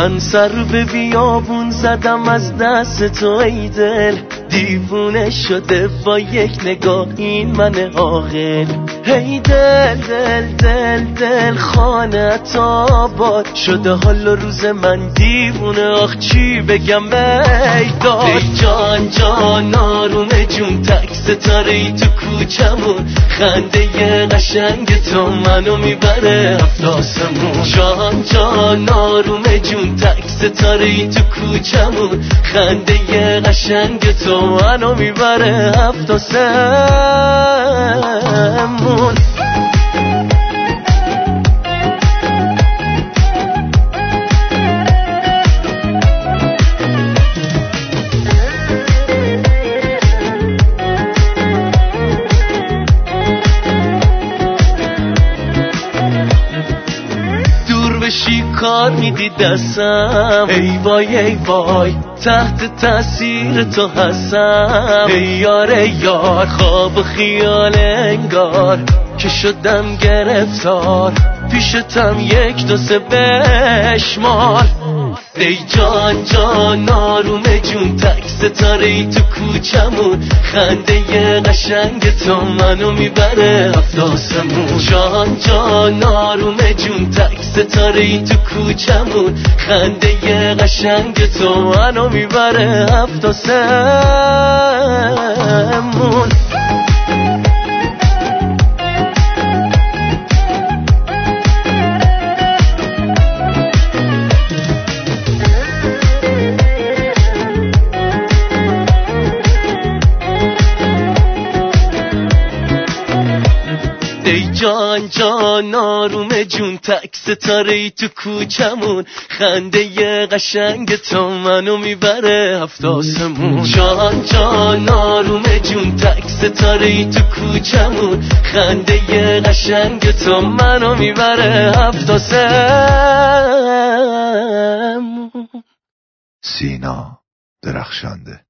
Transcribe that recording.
من سر به بیابون زدم از دست تو ای دل، دیوونه شده با یک نگاه این من عاقل. هی دل دل دل دل خانت آباد شده حال و روز من دیوونه، آخ چی بگم بیداد. ای جان جان آروم جون تک ستاره ای تو کوچمون، خنده قشنگ تو منو میبره هفت آسمون. جان جان آروم جون تک ستاره ای تو کوچمون، خنده قشنگ تو منو میبره هفت آسمون. کار میدی دستم، ای وای ای وای تحت تاثیر تو هستم. ای یار ای یار خواب و خیال انگار که شدم گرفتار، پیشتم یک دو سه بشمار. ای جان جان آروم جون تک ستاره ای تو کوچمون، خنده قشنگ تو منو میبره هفت آسمون. جان جان آروم جون تک ستاره ای تو کوچمون، خنده قشنگ تو منو میبره هفت آسمون. ای جان جان آروم جون تک ستاره ای تو کوچمون، خنده قشنگ تو منو میبره هفت آسمون. جان جان آروم جون تک ستاره ای تو کوچمون، خنده قشنگ تو منو میبره هفت آسمون. سینا درخشنده.